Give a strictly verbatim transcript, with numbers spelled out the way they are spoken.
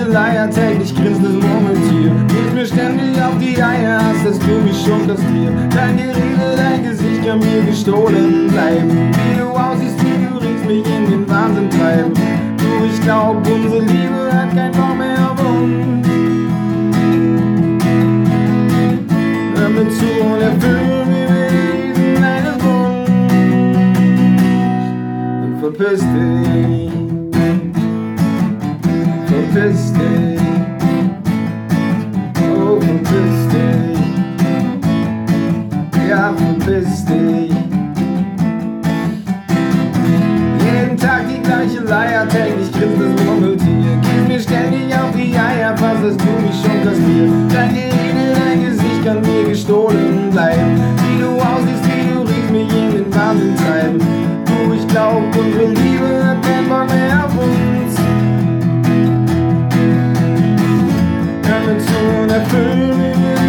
Leier, täglich grinsendes Murmeltier. Gehst mir ständig auf die Eier, hast, dass du mich schon kastrierst. Dein Gerede, dein Gesicht kann mir gestohlen bleiben. Wie du aussiehst, wie du riechst, mich in den Wahnsinn treiben. Du, ich glaub, unsere Liebe hat kein Bock mehr auf uns. Hör mir zu und erfüll mir diesen einen Wunsch. Und verpiss dich, verpiss dich, oh verpiss dich, ja verpiss dich. Jeden Tag die gleiche Leier, täglich grinsendes Murmeltier. Gehst mir ständig auf die Eier, fast dass du mich schon kastrierst. Dein Gerede, dein Gesicht kann mir gestohlen bleiben. Wie du aussiehst, wie du riechst, mich in den Wahnsinn treiben. Du, ich glaub, unsere Liebe hat kein Bock mehr auf uns. Hör mir zu und erfüll mir